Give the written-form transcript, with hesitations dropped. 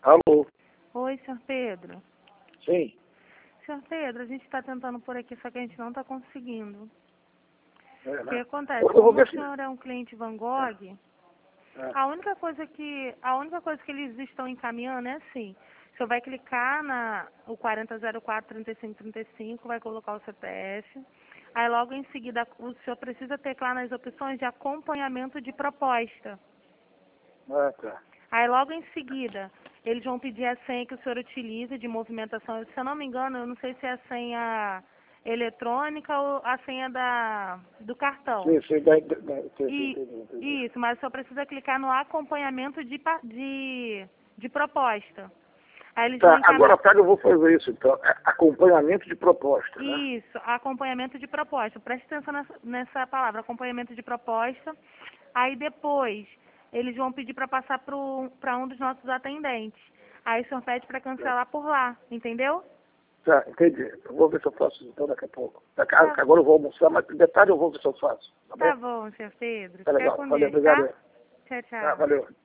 Alô? Oi, senhor Pedro. Sim. Senhor Pedro, a gente está tentando por aqui, só que a gente não está conseguindo. É, O que né? acontece? Eu vou Como ver o se... senhor é um cliente Van Gogh, É. a única coisa que eles estão encaminhando é assim. O senhor vai clicar o 4004-3535, vai colocar o CPF. Aí logo em seguida o senhor precisa teclar nas opções de acompanhamento de proposta. Ah, tá. Aí logo em seguida, eles vão pedir a senha que o senhor utiliza de movimentação. Se eu não me engano, eu não sei se é a senha eletrônica ou a senha do cartão. Sim, Isso, mas só precisa clicar no acompanhamento de proposta. Aí eles vão Tá, encaminhar. agora tarde eu vou fazer isso, então. É acompanhamento de proposta, né? Isso, acompanhamento de proposta. Preste atenção nessa palavra, acompanhamento de proposta. Aí depois, eles vão pedir para passar para um dos nossos atendentes. Aí o senhor pede para cancelar por lá, entendeu? Tá, entendi. Eu vou ver se eu faço isso então daqui a pouco. Tá, Agora eu vou almoçar, mas de tarde eu vou ver se eu faço. Tá bom? tá bom, senhor Pedro. Tá Fica legal. com Valeu, Deus, tá? obrigado. Tchau, Tá, tchau. valeu.